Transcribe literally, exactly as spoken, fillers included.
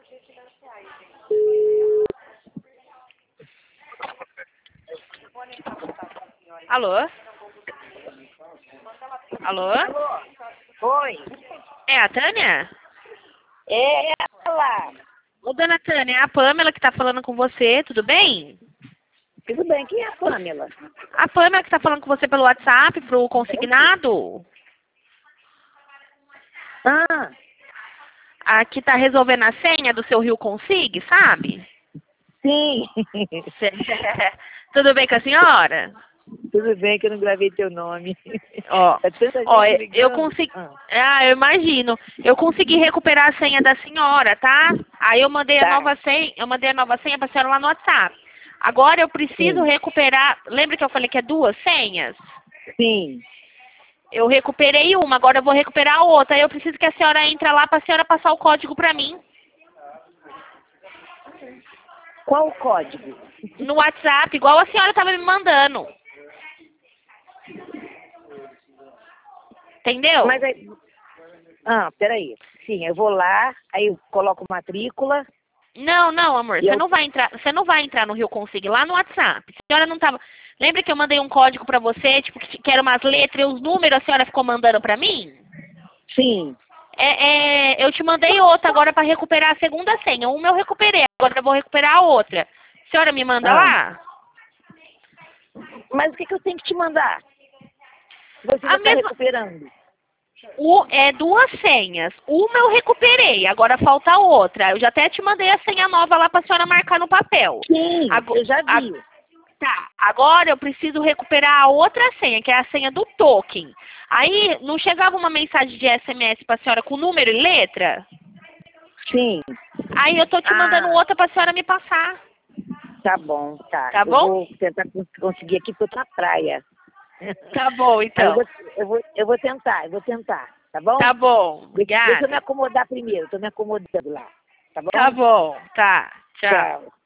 Alô? Alô? Alô? Oi. É a Tânia? É ela. Ô, dona Tânia, é a Pamela que tá falando com você, tudo bem? Tudo bem, quem é a Pamela? A Pamela que tá falando com você pelo WhatsApp, pro consignado. Ah, Aqui tá resolvendo a senha do seu Rio Consig, sabe? sim. Tudo bem com a senhora? Tudo bem que eu não gravei teu nome. Ó, É tanta gente ó, ligando. eu consegui... Ah, Ah, eu imagino. Eu consegui recuperar a senha da senhora, tá? Aí eu mandei a tá. nova senha, eu mandei a nova senha pra senhora lá no WhatsApp. Agora eu preciso Sim. recuperar... Lembra que eu falei que é duas senhas? Sim. Eu recuperei uma, agora eu vou recuperar a outra. Aí eu preciso que a senhora entre lá pra senhora passar o código pra mim. Qual o código? No WhatsApp, igual a senhora tava me mandando. Entendeu? Mas aí... Ah, peraí. Sim, eu vou lá, aí eu coloco matrícula. Não, não, amor, E você eu- não vai entrar, você não vai entrar no Rio Consig lá no WhatsApp. A senhora não tava. Lembra que eu mandei um código pra você, tipo, que que era umas letras e os números a senhora ficou mandando pra mim? Sim. É, é, eu te mandei outra agora pra recuperar a segunda senha. Uma eu recuperei, agora eu vou recuperar a outra. A senhora me manda Ah. lá? Mas o que, que eu tenho que te mandar? Você A já está mesma. recuperando. O, é duas senhas. Uma eu recuperei, agora falta outra. Eu já até te mandei a senha nova lá pra senhora marcar no papel. Sim, Ago- eu já a- vi. Tá, agora eu preciso recuperar a outra senha, que é a senha do token. Aí, não chegava uma mensagem de S M S pra senhora com número e letra? Sim. Aí eu tô te mandando Ah, outra pra senhora me passar. tá bom, tá. Tá Eu bom? vou tentar cons- conseguir aqui porque eu tô na praia. Tá bom, Aí eu então. vou, eu, vou, eu vou tentar, eu vou tentar, tá bom? Tá bom, De- Deixa eu me obrigada. acomodar primeiro, tô me acomodando lá. Tá bom? Tá bom, tá. Tchau. Tchau.